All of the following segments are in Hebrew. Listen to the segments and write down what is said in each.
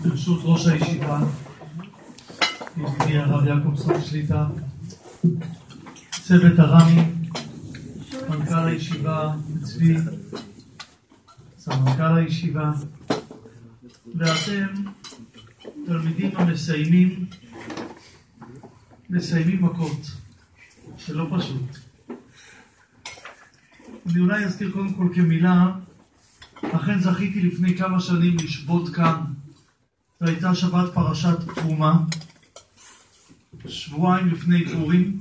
ברשות ראש הישיבה, ידידי הרב יעקב סוף שליטה, צוות הרמי, מנכ"ל הישיבה צבי, סמנכ"ל הישיבה, ואתם תלמידים המסיימים מכות, שלא פשוט. אני אולי אזכיר קודם כל כמילה, אכן זכיתי לפני כמה שנים לשבות כאן. זו הייתה שבת פרשת תרומה, שבועיים לפני פורים,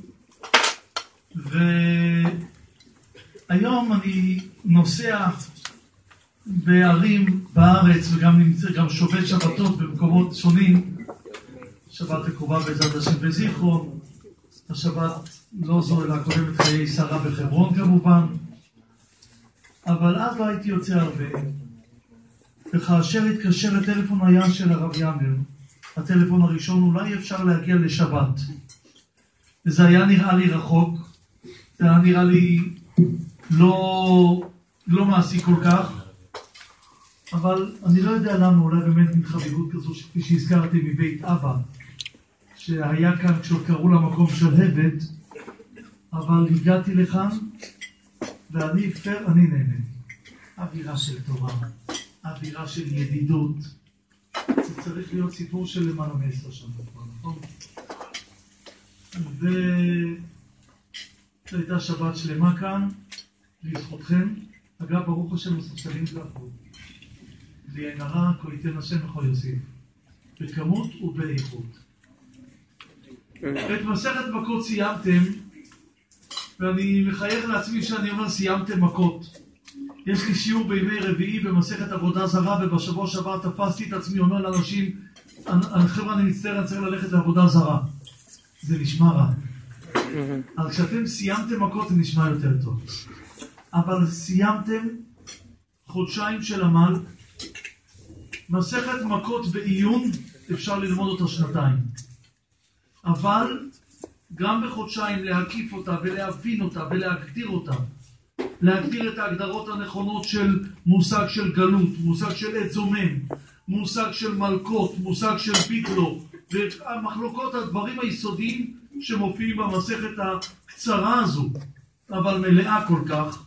והיום אני נוסע בערים בארץ וגם שובת שבתות במקומות שונים. שבת הקרובה בעזרת השם בזיכרון, השבת לא זו אלא קודמת חיי שרה בחברון כמובן, אבל אז לא הייתי יוצא הרבה. וכאשר התקשר הטלפון היה של הרב יאמר, הטלפון הראשון, אולי אפשר להגיע לשבת. וזה היה נראה לי רחוק, זה היה נראה לי לא מעשי כל כך, אבל אני לא יודע למה, אולי באמת מתחביבות כזו שכפי שהזכרתי מבית אבא, שהיה כאן כשעוד קראו למקום של הבד, אבל הגעתי לכאן ואני נהנה. אווירה של תורה, אווירה של ידידות. זה צריך להיות סיפור של למעלה מ10 שנים, נכון? וזו הייתה שבת שלמה כאן, לזכותכם. אגב, ברוך השם הספסלים שלנו. בלי עין הרע, כל ייתן השם וכל יוסיף. בכמות ובאיכות. את מסכת מכות סיימתם, ואני מחייך לעצמי שאני אומר סיימתם מכות. יש לי שיעור בימי רביעי במסכת עבודה זרה, ובשבוע שעבר תפסתי את עצמי, אומר לאנשים, חבר'ה אני מצטער, אני צריך ללכת לעבודה זרה. זה נשמע רע. אז כשאתם סיימתם מכות זה נשמע יותר טוב. אבל סיימתם חודשיים של עמל, מסכת מכות בעיון אפשר ללמוד אותה שנתיים. אבל גם בחודשיים להקיף אותה ולהבין אותה ולהגדיר אותה, להגדיר את ההגדרות הנכונות של מושג של גלות, מושג של עת זומם, מושג של מלכות, מושג של ביטלו, והמחלוקות, הדברים היסודיים שמופיעים במסכת הקצרה הזו, אבל מלאה כל כך.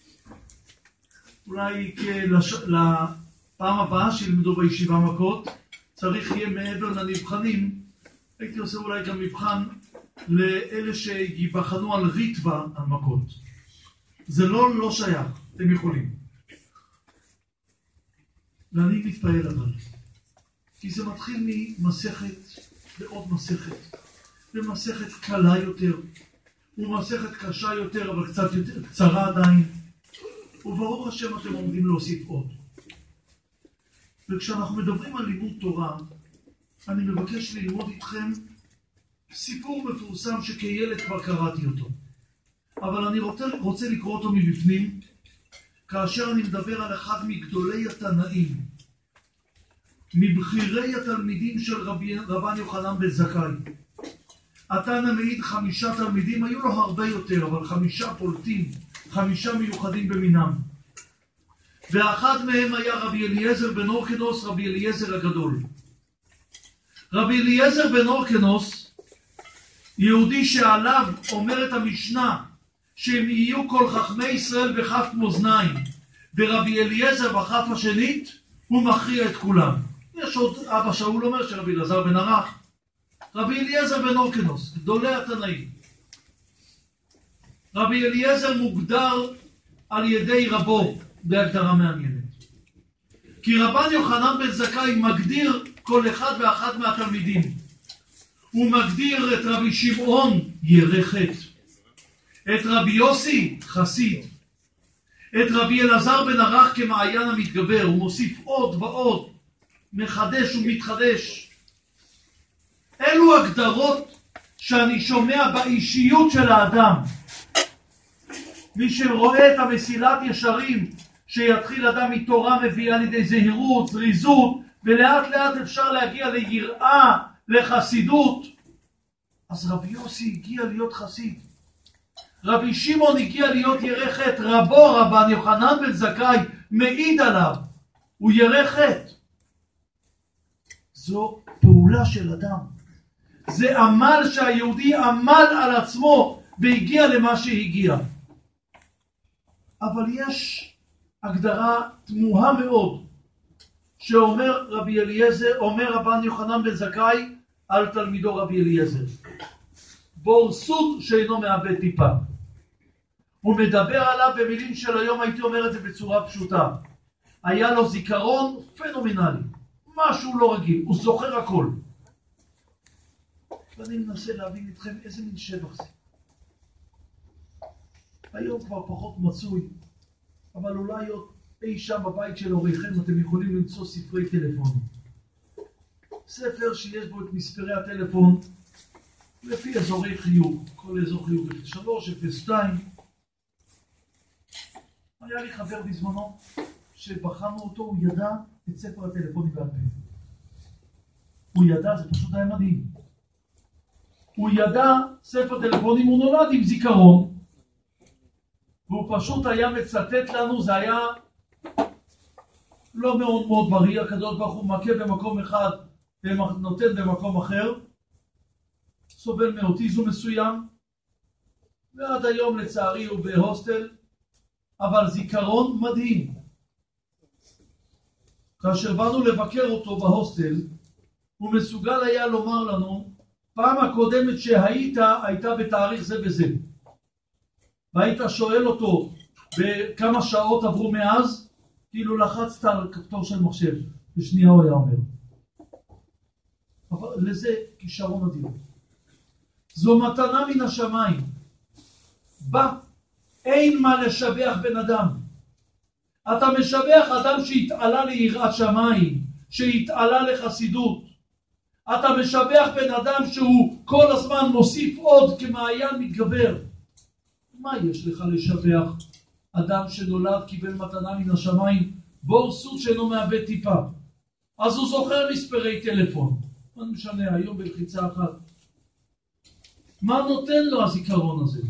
אולי לפעם הבאה שילמדו בישיבה מכות, צריך יהיה מעבר לנבחנים, הייתי עושה אולי גם מבחן לאלה שיבחנו על ריטווה על מכות. זה לא שייך, אתם יכולים. ואני מתפעל אבל. כי זה מתחיל ממסכת לעוד מסכת. ומסכת קלה יותר, ומסכת קשה יותר, אבל קצת יותר קצרה עדיין. וברוך השם אתם עומדים להוסיף עוד. וכשאנחנו מדברים על לימוד תורה, אני מבקש ללמוד איתכם סיפור מפורסם שכילד כבר קראתי אותו. אבל אני רוצה לקרוא אותו מבפנים, כאשר אני מדבר על אחד מגדולי התנאים, מבחירי התלמידים של רבן יוחנן בן זכאי. התנא מעיד 5 תלמידים, היו לו הרבה יותר, אבל 5 פולטים, 5 מיוחדים במינם. ואחד מהם היה רבי אליעזר בן אורקנוס, רבי אליעזר הגדול. רבי אליעזר בן אורקנוס, יהודי שעליו אומרת המשנה, שהם יהיו כל חכמי ישראל בכף מאזניים, ורבי אליעזר בכף השנית, הוא מכריע את כולם. יש עוד אבא שאול אומר שרבי אלעזר בן ערך. רבי אליעזר בן אורקנוס, גדולי התנאים. רבי אליעזר מוגדר על ידי רבו בהגדרה מעניינת. כי רבן יוחנן בן זכאי מגדיר כל אחד ואחת מהתלמידים. הוא מגדיר את רבי שמעון ירא חטא, את רבי יוסי חסיד, את רבי אלעזר בן ערך כמעיין המתגבר. הוא מוסיף עוד ועוד, מחדש ומתחדש. אלו הגדרות שאני שומע באישיות של האדם. מי שרואה את המסילת ישרים, שיתחיל אדם מתורה מביאה לידי זהירות, זריזות, ולאט לאט אפשר להגיע ליראה, לחסידות. אז רבי יוסי הגיע להיות חסיד. רבי שמעון הגיע להיות ירא חטא. רבו רבן יוחנן בן זכאי מעיד עליו, הוא ירא חטא. זו פעולה של אדם. זה עמל שהיהודי עמל על עצמו והגיע למה שהגיע. אבל יש הגדרה תמוהה מאוד שאומר רבי אליעזר, אומר רבן יוחנן בן זכאי על תלמידו רבי אליעזר. בור סוד שאינו מאבד טיפה. הוא מדבר עליו במילים של היום, הייתי אומר את זה בצורה פשוטה. היה לו זיכרון פנומנלי, משהו לא רגיל, הוא זוכר הכל. ואני מנסה להבין אתכם איזה מין שבח זה. היום כבר פחות מצוי, אבל אולי עוד אי שם בבית של הוריכם אתם יכולים למצוא ספרי טלפון. ספר שיש בו את מספרי הטלפון לפי אזורי חיוג, כל אזור חיוג 03, 02. היה לי חבר בזמנו שבחנו אותו, הוא ידע את ספר הטלפונים בעל פה. הוא ידע, זה פשוט היה מדהים. הוא ידע ספר טלפונים, הוא נולד עם זיכרון, והוא פשוט היה מצטט לנו, זה היה לא מאוד מאוד בריא, הקדוש ברוך הוא מכה במקום אחד ונותן במקום אחר, סובל מאוטיזם מסוים, ועד היום לצערי הוא בהוסטל, אבל זיכרון מדהים. כאשר באנו לבקר אותו בהוסטל, הוא מסוגל היה לומר לנו, פעם הקודמת שהיית, הייתה בתאריך זה וזה. והיית שואל אותו, בכמה שעות עברו מאז, כאילו לחצת על כפתור של מחשב, בשנייה הוא היה אומר. אבל לזה כישרון אדיר. זו מתנה מן השמיים. אין מה לשבח בן אדם. אתה משבח אדם שהתעלה ליראת שמיים, שהתעלה לחסידות. אתה משבח בן אדם שהוא כל הזמן מוסיף עוד כמעיין מתגבר. מה יש לך לשבח אדם שנולד קיבל מתנה מן השמיים, בור סוד שאינו מאבד טיפה? אז הוא זוכר מספרי טלפון. מה משנה, היום בלחיצה אחת. מה נותן לו הזיכרון הזה?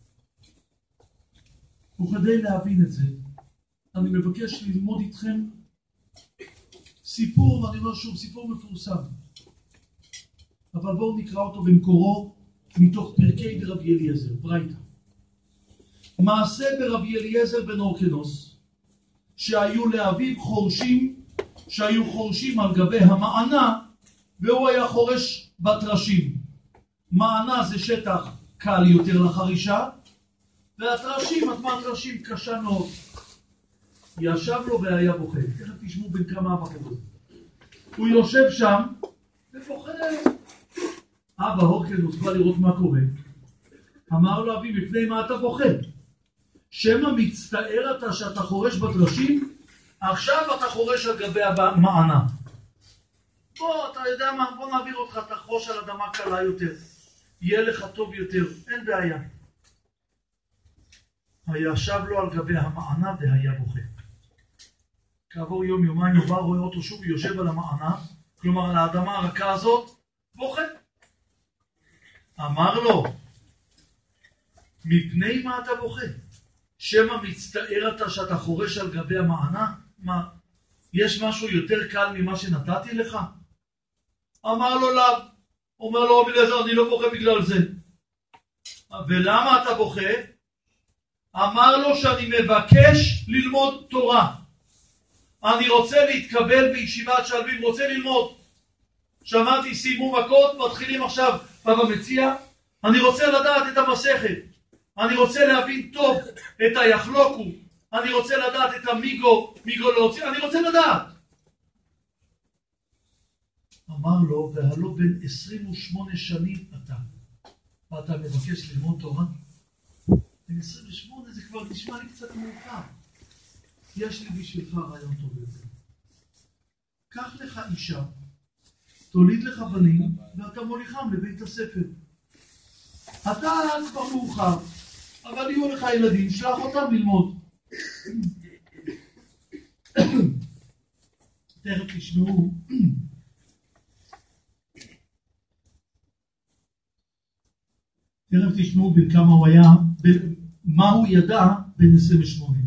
וכדי להבין את זה, אני מבקש ללמוד איתכם סיפור, ואני אומר שוב, סיפור מפורסם. אבל בואו נקרא אותו במקורו מתוך פרקי דרבי אליעזר, ברייתא. מעשה ברבי אליעזר בן הורקנוס, שהיו לאביו חורשים, שהיו חורשים על גבי המענה, והוא היה חורש בתרשים. מענה זה שטח קל יותר לחרישה, והתרשים, אדמת תרשים קשה מאוד. ישב לו והיה בוכה. תכף תשמעו בין כמה הבחרות. הוא יושב שם ובוכה. אבא הורקנוס בא לראות מה קורה. אמר לו, אבי, מפני מה אתה בוכה? שמא מצטער אתה שאתה חורש בתרשים? עכשיו אתה חורש על גבי המענה. בוא, אתה יודע מה? בוא נעביר אותך, תחרוש על אדמה קלה יותר. יהיה לך טוב יותר, אין בעיה. הישב לו על גבי המענה והיה בוכה. כעבור יום יומיים הוא בא, רואה אותו שוב, יושב על המענה, כלומר על האדמה הרכה הזאת, בוכה. אמר לו, מפני מה אתה בוכה? שמא מצטער אתה שאתה חורש על גבי המענה? מה, יש משהו יותר קל ממה שנתתי לך? אמר לו לאו. אומר לו רבי אליעזר, אני לא בוכה בגלל זה. ולמה אתה בוכה? אמר לו שאני מבקש ללמוד תורה. אני רוצה להתקבל בישיבת שלווים, רוצה ללמוד. שמעתי, סיימו מכות, מתחילים עכשיו בבא מציעא. אני רוצה לדעת את המסכת. אני רוצה להבין טוב את היחלוקו. אני רוצה לדעת את המיגו להוציא. אני רוצה לדעת. אמר לו, והלא בן 28 שנים אתה מבקש ללמוד תורה? בן 28 זה כבר נשמע לי קצת מאוחר. יש לי בשבילך רעיון טוב יותר. קח לך אישה, תוליד לך בנים, ואתה מוליכם לבית הספר. אתה כבר מאוחר, אבל יהיו לך ילדים, שלח אותם ללמוד. תכף תשמעו. תכף תשמעו בין כמה הוא היה, מה הוא ידע בין 28.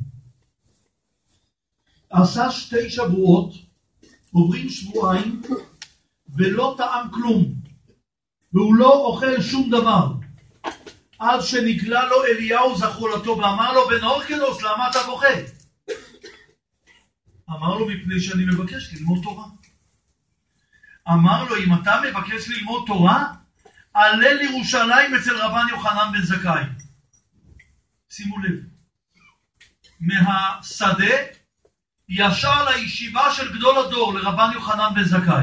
עשה 2 שבועות, עוברים שבועיים, ולא טעם כלום, והוא לא אוכל שום דבר. עד שנגלה לו אליהו זכרולתו ואמר לו, בן הורקנוס, למה אתה בוכה? אמר לו, מפני שאני מבקש ללמוד תורה. אמר לו, אם אתה מבקש ללמוד תורה, עלה לירושלים אצל רבן יוחנן בן זכאי. שימו לב, מהשדה ישר לישיבה של גדול הדור, לרבן יוחנן בן זכאי.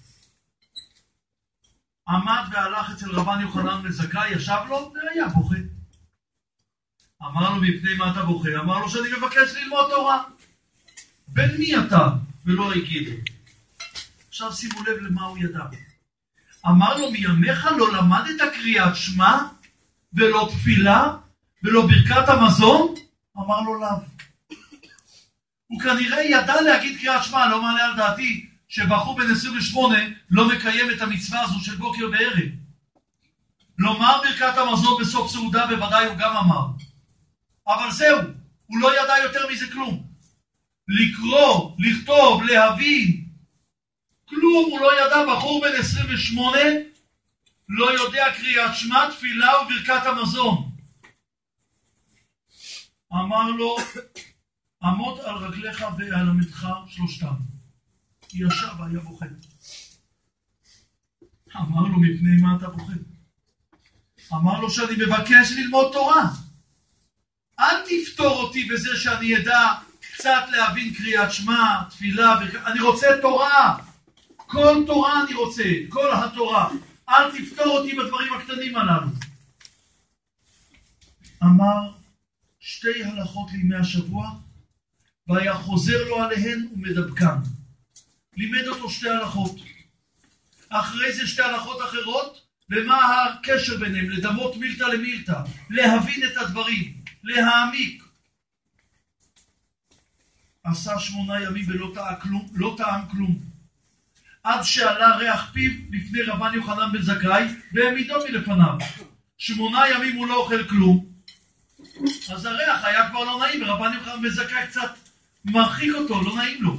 עמד והלך אצל רבן יוחנן בן זכאי, ישב לו והיה בוכה. אמר לו, מפני מה אתה בוכה? אמר לו, שאני מבקש ללמוד תורה. בן מי אתה? ולא הגיד. עכשיו שימו לב למה הוא ידע. אמר לו, מימיך לא למדת קריאת שמע, ולא תפילה, ולא ברכת המזון? אמר לו, לאו. הוא כנראה ידע להגיד קריאת שמע, לא מעלה על דעתי, שבחור בן 28 לא מקיים את המצווה הזו של בוקר וערב. לומר ברכת המזון בסוף סעודה בוודאי הוא גם אמר. אבל זהו, הוא לא ידע יותר מזה כלום. לקרוא, לכתוב, להבין, כלום הוא לא ידע. בחור בן 28 לא יודע קריאת שמע, תפילה וברכת המזון. אמר לו, עמוד על רגליך ואלמדך שלושתם. ישב והיה בוכה. אמר לו, מפני מה אתה בוכה? אמר לו, שאני מבקש ללמוד תורה. אל תפתור אותי בזה שאני אדע קצת להבין קריאת שמע, תפילה, אני רוצה תורה. כל תורה אני רוצה, כל התורה. אל תפתור אותי בדברים הקטנים הללו. אמר, שתי הלכות לימי השבוע, והיה חוזר לו עליהן ומדבקן. לימד אותו שתי הלכות. אחרי זה שתי הלכות אחרות, ומה הקשר ביניהם? לדמות מילתא למילתא, להבין את הדברים, להעמיק. עשה 8 ימים ולא טעם כלום. עד שעלה ריח פיו לפני רבן יוחנן בן זכאי, והעמידו מלפניו. 8 ימים הוא לא אוכל כלום. אז הריח היה כבר לא נעים, ורבן יוחנן בן זכאי קצת מרחיק אותו, לא נעים לו.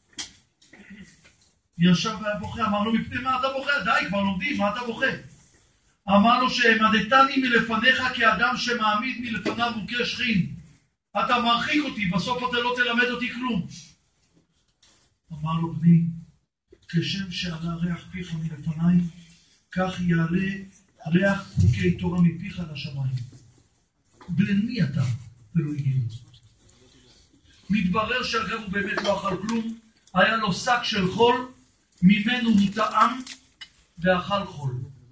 ישב והיה בוכה, אמר לו, מפני מה אתה בוכה? די, כבר לומדים, מה אתה בוכה? אמר לו, שהעמדתני מלפניך כאדם שמעמיד מלפניו מוכה שכין. אתה מרחיק אותי, בסוף אתה לא תלמד אותי כלום. אמר לו, בני, כשם שעלה ריח פיך מלפניי, כך יעלה ריח חוקי תורה מפיך לשמיים. בן מי אתה? ולא הגיע. מתברר שאגב הוא באמת לא אכל כלום, היה לו שק של חול, ממנו הוא טעם ואכל חול.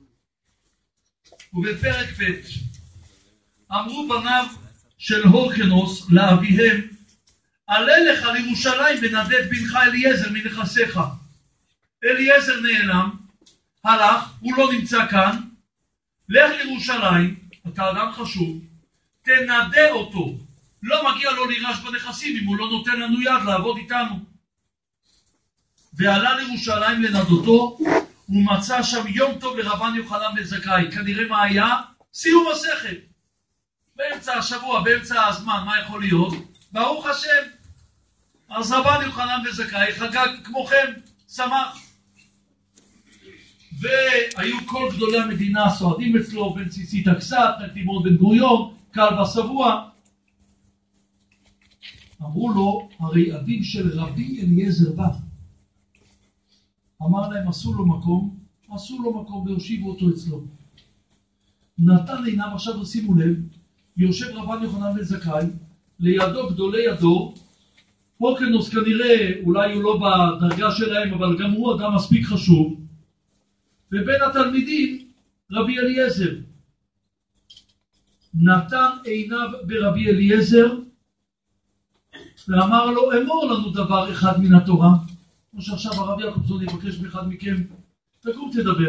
ובפרק ב' אמרו בניו של הורקנוס לאביהם, עלה לך לירושלים ונדד בנך אליעזר מנכסיך. אליעזר נעלם, הלך, הוא לא נמצא כאן, לך לירושלים, אתה אדם חשוב, תנדה אותו. לא מגיע לו להירש בנכסים אם הוא לא נותן לנו יד לעבוד איתנו. ועלה לירושלים לנדותו, הוא מצא שם יום טוב לרבן יוחנן בן זכאי. כנראה מה היה? סיום מסכת. באמצע השבוע, באמצע הזמן, מה יכול להיות? ברוך השם. אז רבן יוחנן בן זכאי חגג כמוכם, שמח. והיו כל גדולי המדינה סועדים אצלו, בן ציצית אקסת, נקדימון בן גוריון, קל וסבוע. אמרו לו, הרי אביו של רבי אליעזר בא. אמר להם, עשו לו מקום והושיבו אותו אצלו. נתן עיניו, עכשיו שימו לב, יושב רבן יוחנן בן זכאי, לידו גדולי הדור, הורקנוס כנראה, אולי הוא לא בדרגה שלהם, אבל גם הוא אדם מספיק חשוב, ובין התלמידים, רבי אליעזר. נתן עיניו ברבי אליעזר, ואמר לו, אמור לנו דבר אחד מן התורה. כמו שעכשיו הרב יעקובזון יבקש מאחד מכם, תקום תדבר.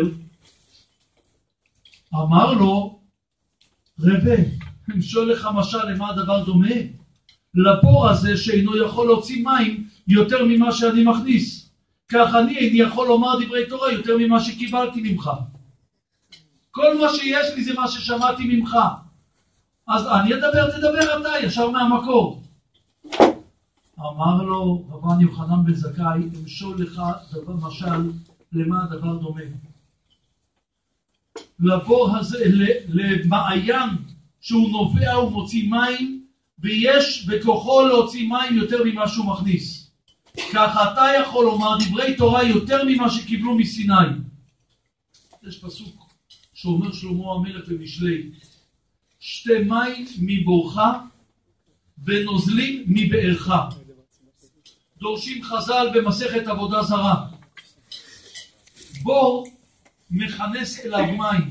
אמר לו, רבי, אמשול לך משל למה הדבר דומה? לבור הזה שאינו יכול להוציא מים יותר ממה שאני מכניס. כך אני איני יכול לומר דברי תורה יותר ממה שקיבלתי ממך. כל מה שיש לי זה מה ששמעתי ממך. אז אני אדבר, תדבר אתה, ישר מהמקור. אמר לו רבן יוחנן בן זכאי, אמשול לך דבר משל למה הדבר דומה? לבור הזה, למעיין שהוא נובע ומוציא מים, ויש בכוחו להוציא מים יותר ממה שהוא מכניס. כך אתה יכול לומר דברי תורה יותר ממה שקיבלו מסיני. יש פסוק שאומר שלמה המלך במשלי, שתי מים מבורך ונוזלים מבארך. דורשים חז"ל במסכת עבודה זרה. בור מכנס אליו מים.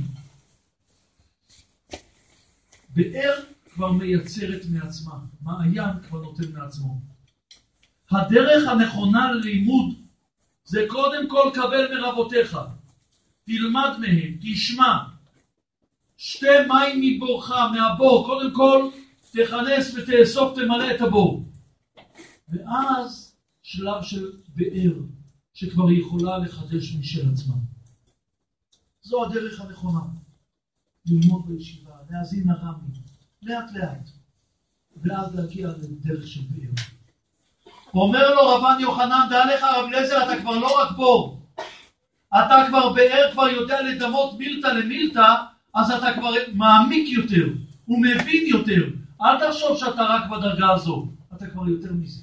באר כבר מייצרת מעצמה. מעיין כבר נותן מעצמו. הדרך הנכונה ללימוד זה קודם כל קבל מרבותיך. תלמד מהם, תשמע. שתי מים מבורך, מהבור, קודם כל תכנס ותאסוף, תמלא את הבור. ואז שלב של באר, שכבר יכולה לחדש משל עצמה. זו הדרך הנכונה. ללמוד בישיבה, להאזין לרמי, לאט לאט. ואז להגיע לדרך של באר. אומר לו רבן יוחנן, דע לך רב אליעזר, אתה כבר לא רק בור. אתה כבר באר, כבר יודע לדמות מילתא למילתא, אז אתה כבר מעמיק יותר, ומבין יותר. אל תחשוב שאתה רק בדרגה הזו, אתה כבר יותר מזה.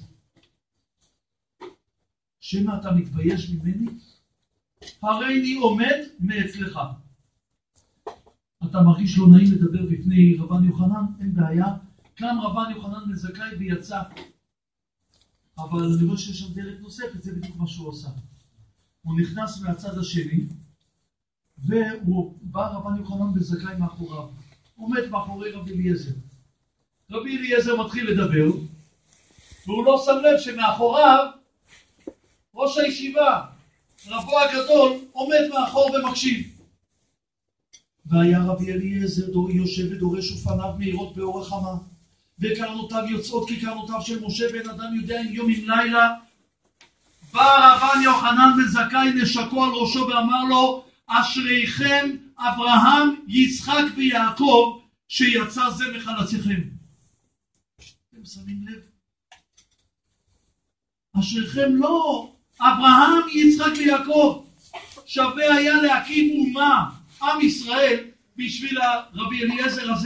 שמה אתה מתבייש ממני? הרי אני עומד מאצלך. אתה מרגיש לא נעים לדבר בפני רבן יוחנן? אין בעיה. קם רבן יוחנן בן זכאי ויצא. אבל אני רואה שיש שם דרך נוספת, זה בדיוק מה שהוא עושה. הוא נכנס מהצד השני, והוא בא רבן יוחנן בן זכאי מאחוריו. עומד מאחורי רבי אליעזר. רבי אליעזר מתחיל לדבר, והוא לא שם לב שמאחוריו ראש הישיבה, רבו הגדול, עומד מאחור ומקשיב. והיה רבי אליעזר יושב ודורש ופניו מהירות באור החמה, וקרנותיו יוצאות כקרנותיו של משה, בן אדם יודע עם יום עם לילה. בא רבן יוחנן בן זכאי נשקו על ראשו ואמר לו, אשריכם אברהם, יצחק ויעקב, שיצא זה מחלציכם. אתם שמים לב? אשריכם לא, אברהם, יצחק ויעקב. שווה היה להקים אומה, עם ישראל, בשביל רבי אליעזר הזה.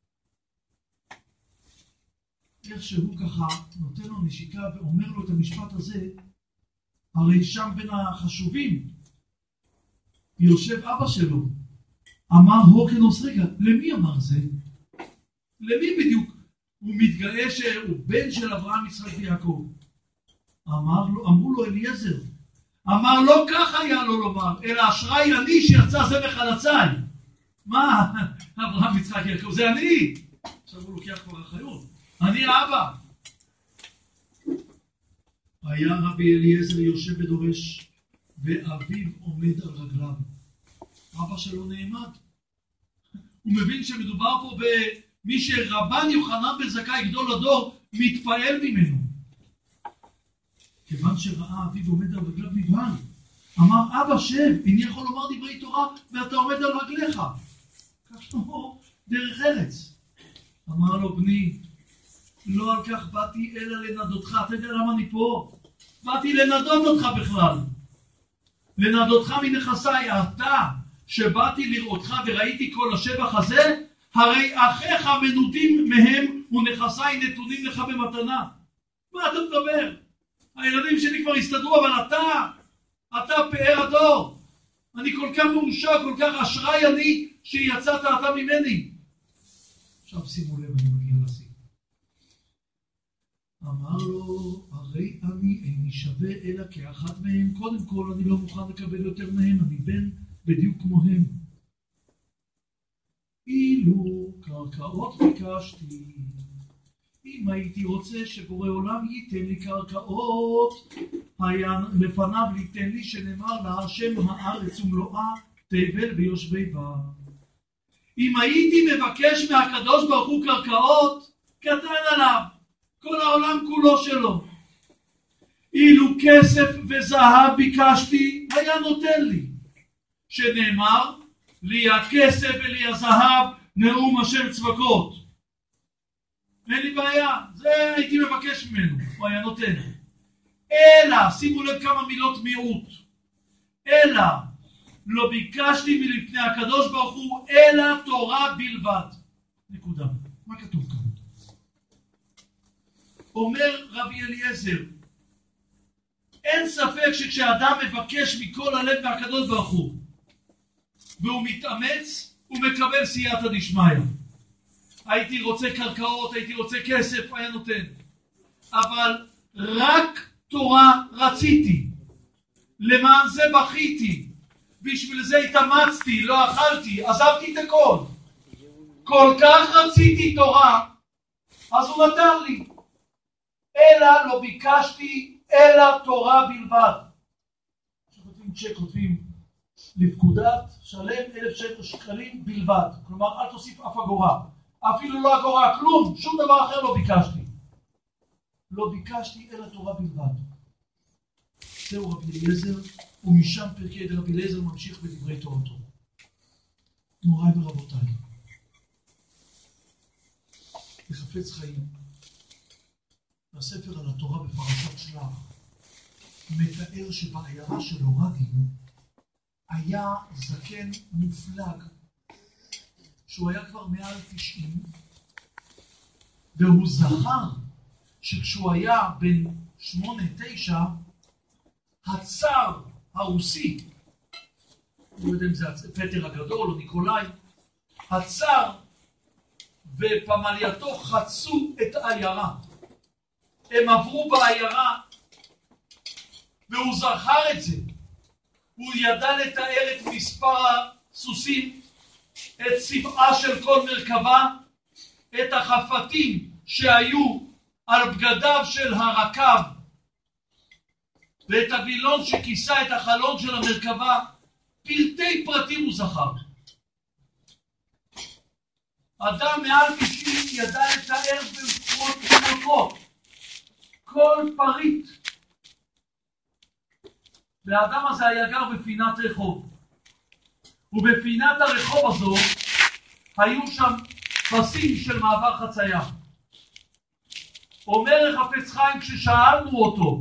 איך שהוא ככה נותן לו נשיקה ואומר לו את המשפט הזה, הרי שם בין החשובים יושב אבא שלו, אמר הוקנוס, רגע, למי אמר זה? למי בדיוק? הוא מתגאה שהוא בן של אברהם, יצחק ויעקב. אמרו לו אליעזר, אמר לא כך היה לו לומר, אלא אשרי אני שיצא זה מחלציי. מה? אברהם, יצחק ויעקב, זה אני. עכשיו הוא לוקח כבר אחריות, אני האבא. היה רבי אליעזר יושב ודורש, ואביו עומד על רגליו. אבא שלו נעמד. הוא מבין שמדובר פה במי שרבן יוחנן בן זכאי גדול הדור מתפעל ממנו. כיוון שראה אביו עומד על רגליו נבהל. אמר, אבא שב, איני יכול לומר דברי תורה ואתה עומד על רגליך. כך לא דרך ארץ. אמר לו, בני, לא על כך באתי אלא לנדותך. אתה יודע למה אני פה? באתי לנדות אותך בכלל. לנדותך מנכסיי. אתה שבאתי לראותך וראיתי כל השבח הזה, הרי אחיך מנודים מהם ונכסיי נתונים לך במתנה. מה אתה מדבר? הילדים שלי כבר הסתדרו, אבל אתה פאר הדור. אני כל כך מאושר, כל כך אשרי אני שיצאת אתה ממני. עכשיו שימו לב, אני מגיע לסי. אמר לו, הרי אני איני שווה אלא כאחת מהם. קודם כל, אני לא מוכן לקבל יותר מהם, אני בן בדיוק כמוהם. אילו קרקעות ביקשתי, אם הייתי רוצה שבורא עולם ייתן לי קרקעות, היה לפניו ליתן לי שנאמר לה, השם הארץ ומלואה תבל ביושבי בה. אם הייתי מבקש מהקדוש ברוך הוא קרקעות, קטן עליו, כל העולם כולו שלו. אילו כסף וזהב ביקשתי, היה נותן לי. שנאמר, לי הכסף ולי הזהב, נאום השם צבקות. אין לי בעיה, זה הייתי מבקש ממנו, הוא היה נותן. אלא, שימו לב כמה מילות מיעוט. אלא לא ביקשתי מלפני הקדוש ברוך הוא אלא תורה בלבד. נקודה. מה כתוב כאן? אומר רבי אליעזר, אין ספק שכשאדם מבקש מכל הלב מהקדוש ברוך הוא והוא מתאמץ, הוא מקבל סייעתא דשמיא. הייתי רוצה קרקעות, הייתי רוצה כסף, היה נותן. אבל רק תורה רציתי, למען זה בכיתי, בשביל זה התאמצתי, לא אכלתי, עזבתי את הכל. כל כך רציתי תורה, אז הוא נתן לי. אלא לא ביקשתי אלא תורה בלבד. כשכותבים צ'ק, כותבים לפקודת שלם 1,000 שקלים בלבד. כלומר, אל תוסיף אף אגורה. אפילו לא אגורה, כלום, שום דבר אחר לא ביקשתי. לא ביקשתי אלא תורה בלבד. זהו רבי אליעזר, ומשם פרקי רבי אליעזר ממשיך בדברי תורתו. מוריי ורבותיי, בחפץ חיים, הספר על התורה בפרשת שלח, מתאר שבעיירה של הורדים היה זקן מופלג, שהוא היה כבר מעל 90, והוא זכר שכשהוא היה בן 8-9, הצאר הרוסי, לא יודע אם זה פטר הגדול או ניקולאי, הצאר ופמלייתו חצו את העיירה. הם עברו בעיירה, והוא זכר את זה. הוא ידע לתאר את מספר הסוסים, את צבעה של כל מרכבה, את החפתים שהיו על בגדיו של הרקב, ואת הווילון שכיסה את החלון של המרכבה. פרטי פרטים הוא זכר. אדם מעל 90 ידע לתאר במקומות כל פריט. והאדם הזה היה גר בפינת רחוב. ובפינת הרחוב הזו היו שם פסים של מעבר חצייה. אומר חפץ חיים, כששאלנו אותו,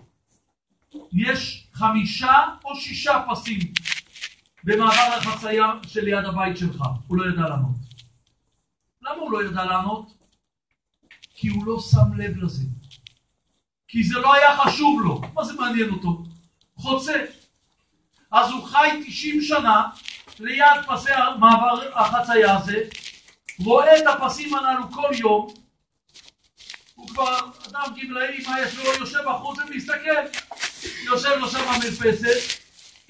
יש 5 או 6 פסים במעבר החצייה שליד הבית שלך. הוא לא ידע לענות. למה הוא לא ידע לענות? כי הוא לא שם לב לזה. כי זה לא היה חשוב לו. מה זה מעניין אותו? חוצה. אז הוא חי 90 שנה ליד פסי מעבר החצייה הזה, רואה את הפסים הללו כל יום, הוא כבר אדם גמלאי, מה יש לו? יושב בחוץ ומסתכל. יושב לו שם במרפסת,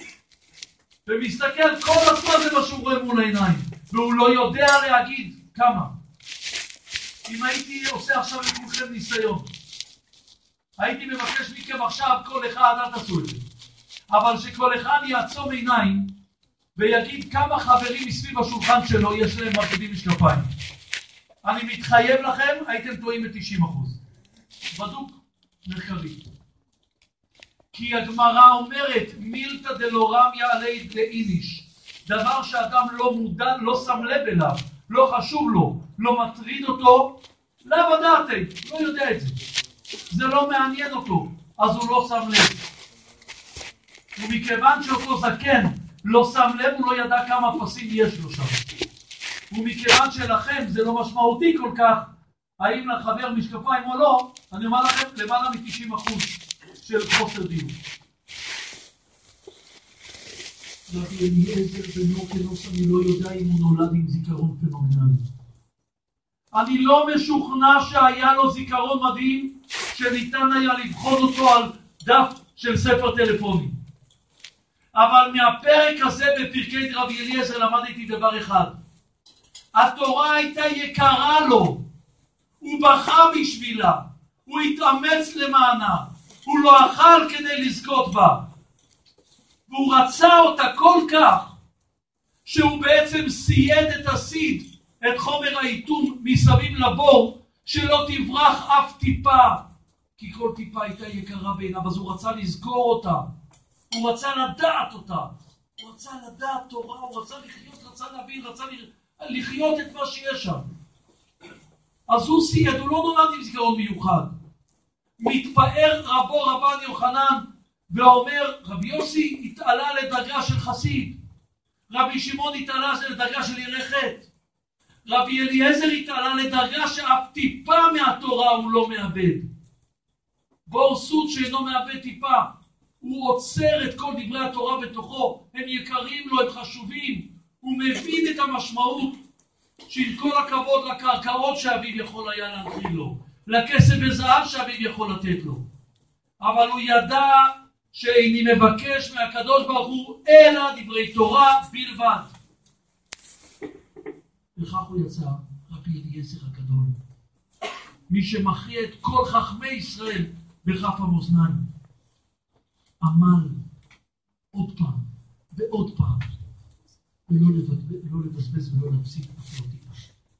ומסתכל כל הזמן זה מה שהוא רואה מול העיניים, והוא לא יודע להגיד כמה. אם הייתי עושה עכשיו לכולכם ניסיון, הייתי מבקש מכם עכשיו כל אחד, אל תעשו את זה, אבל שכל אחד יעצום עיניים ויגיד כמה חברים מסביב השולחן שלו יש להם מרכיבים משקפיים. אני מתחייב לכם, הייתם טועים ב-90%. בדוק מחקרית. כי הגמרא אומרת, מילתא דלא רמיא עלי לאיניש. דבר שאדם לא מודע, לא שם לב אליו, לא חשוב לו, לא מטריד אותו, לא ודעתי, לא יודע את זה. זה לא מעניין אותו, אז הוא לא שם לב. ומכיוון שאותו זקן לא שם לב, הוא לא ידע כמה פסים יש לו שם. ומכיוון שלכם זה לא משמעותי כל כך, האם לחבר משקפיים או לא, אני אומר לכם למעלה מ-90% של חוסר דיוק. רבי אליעזר בן הורקנוס, אני לא יודע אם הוא נולד עם זיכרון פנומנלי. אני לא משוכנע שהיה לו זיכרון מדהים, שניתן היה לבחון אותו על דף של ספר טלפוני. אבל מהפרק הזה בפרקי רבי אליעזר למדתי דבר אחד. התורה הייתה יקרה לו. הוא בכה בשבילה. הוא התאמץ למענה. הוא לא אכל כדי לזכות בה. והוא רצה אותה כל כך, שהוא בעצם סייד את הסיד, את חומר העיתון מסביב לבור, שלא תברח אף טיפה. כי כל טיפה הייתה יקרה בעיניו, אז הוא רצה לזכור אותה. הוא רצה לדעת אותה. הוא רצה לדעת תורה, הוא רצה לחיות, רצה להבין, רצה לחיות את מה שיש שם. אז הוא סייד, הוא לא נולד עם זיכרון מיוחד. מתפאר רבו רבן יוחנן ואומר, רבי יוסי התעלה לדרגה של חסיד, רבי שמעון התעלה לדרגה של ירא חטא, רבי אליעזר התעלה לדרגה שאף טיפה מהתורה הוא לא מאבד. בור סוד שאינו מאבד טיפה, הוא עוצר את כל דברי התורה בתוכו, הם יקרים לו, הם חשובים, הוא מבין את המשמעות, שעם כל הכבוד לקרקעות שאביו יכול היה להנחיל לו, לכסף וזהב שאביו יכול לתת לו, אבל הוא ידע שאיני מבקש מהקדוש ברוך הוא אלא דברי תורה בלבד. וכך הוא יצא רבי אליעזר הגדול, מי שמכריע את כל חכמי ישראל בכף המאזניים. עמל עוד פעם ועוד פעם, ולא לבזבז ולא להפסיק אף לא טיפה.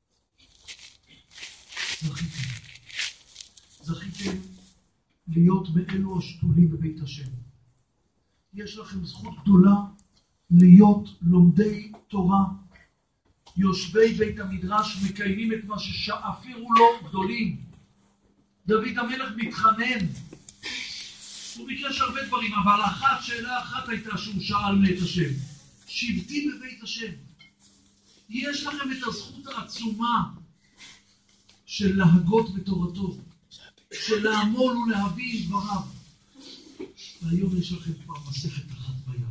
זכיתם להיות באלו השתולים בבית השם. יש לכם זכות גדולה להיות לומדי תורה, יושבי בית המדרש, מקיימים את מה ששאפירו לו גדולים. דוד המלך מתחנן, הוא ביקש הרבה דברים, אבל שאלה אחת הייתה שהוא שאל מאת השם, שבתי בבית השם. יש לכם את הזכות העצומה של להגות בתורתו, של לעמול ולהביא דבריו. והיום יש לכם כבר מסכת אחת ביד.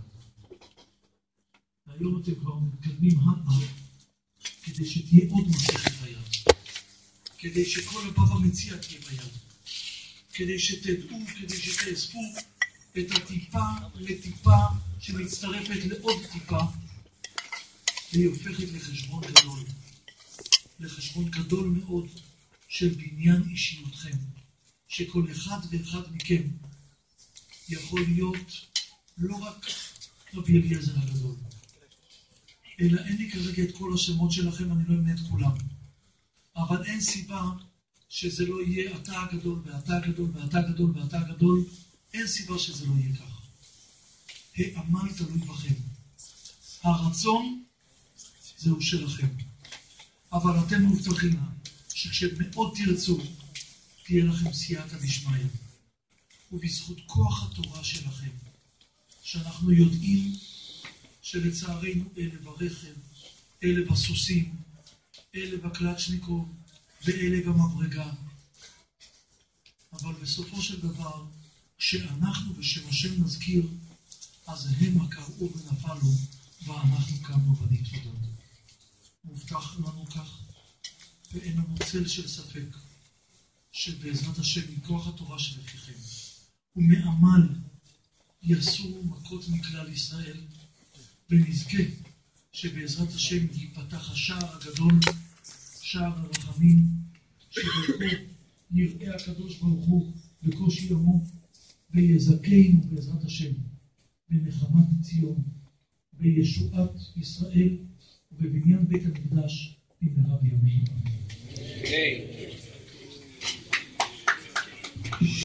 והיום אתם כבר מתקדמים הלאה, כדי שתהיה עוד מסכת ביד. כדי שכל הבבא מציעא תהיה ביד. כדי שתדעו, כדי שתאספו את הטיפה לטיפה שמצטרפת לעוד טיפה, והיא הופכת לחשבון גדול. לחשבון גדול מאוד של בניין אישיותכם. שכל אחד ואחד מכם יכול להיות לא רק רבי אליעזר הגדול, אלא אין לי כרגע את כל השמות שלכם, אני לא אמנה את כולם. אבל אין סיבה שזה לא יהיה אתה הגדול ואתה הגדול ואתה הגדול ואתה הגדול. אין סיבה שזה לא יהיה כך. העמל תלוי בכם. הרצון זהו שלכם. אבל אתם מובטחים שכשמאוד תרצו, תהיה לכם סייעתא דשמיא. ובזכות כוח התורה שלכם, שאנחנו יודעים שלצערנו אלה ברכב, אלה בסוסים, אלה בקלצ'ניקוב, ואלה במברגה. אבל בסופו של דבר, כשאנחנו בשם השם נזכיר, אז הם קראו ונפלו, ואנחנו קמנו ונתעודד. מובטח לנו כך, ואין לנו צל של ספק, שבעזרת השם מכוח התורה שלפיכם, ומעמל יסורו מכות מכלל ישראל, ונזכה שבעזרת השם ייפתח השער הגדול, שער הרחמים, שדרכו יראה הקדוש ברוך הוא בקושי ימו, ויזכנו בעזרת השם בנחמת ציון, בישועת ישראל ובבניין בית המקדש במהרה בימינו. אמן.